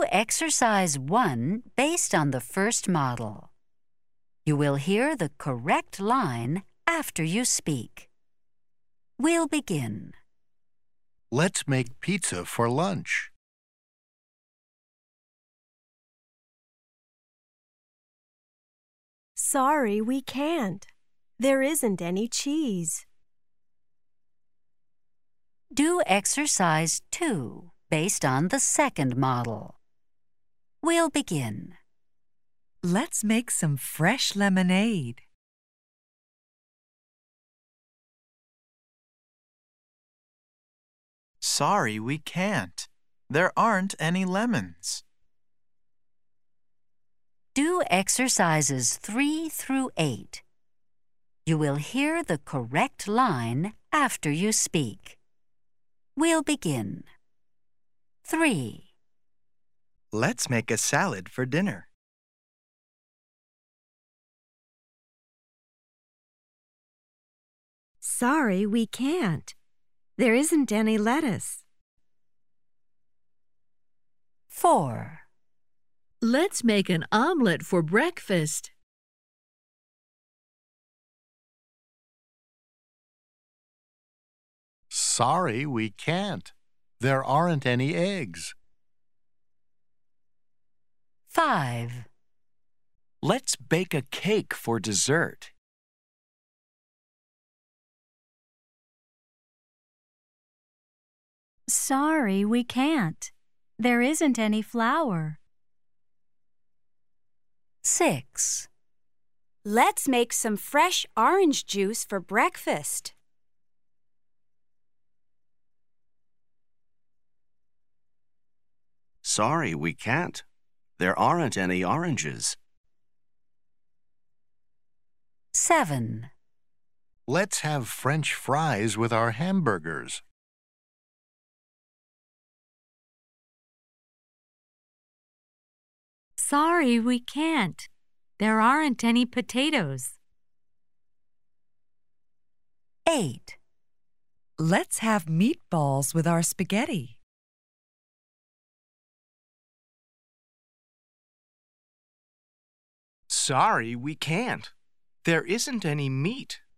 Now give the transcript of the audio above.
Do exercise 1 based on the first model. You will hear the correct line after you speak. We'll begin. Let's make pizza for lunch. Sorry, we can't. There isn't any cheese. Do exercise 2 based on the second model. We'll begin. Let's make some fresh lemonade. Sorry, we can't. There aren't any lemons. Do exercises 3 through 8. You will hear the correct line after you speak. We'll begin. 3. Let's make a salad for dinner. Sorry, we can't. There isn't any lettuce. 4. Let's make an omelet for breakfast. Sorry, we can't. There aren't any eggs. 5. Let's bake a cake for dessert. Sorry, we can't. There isn't any flour. 6. Let's make some fresh orange juice for breakfast. Sorry, we can't. There aren't any oranges. 7. Let's have French fries with our hamburgers. Sorry, we can't. There aren't any potatoes. 8. Let's have meatballs with our spaghetti. Sorry, we can't. There isn't any meat.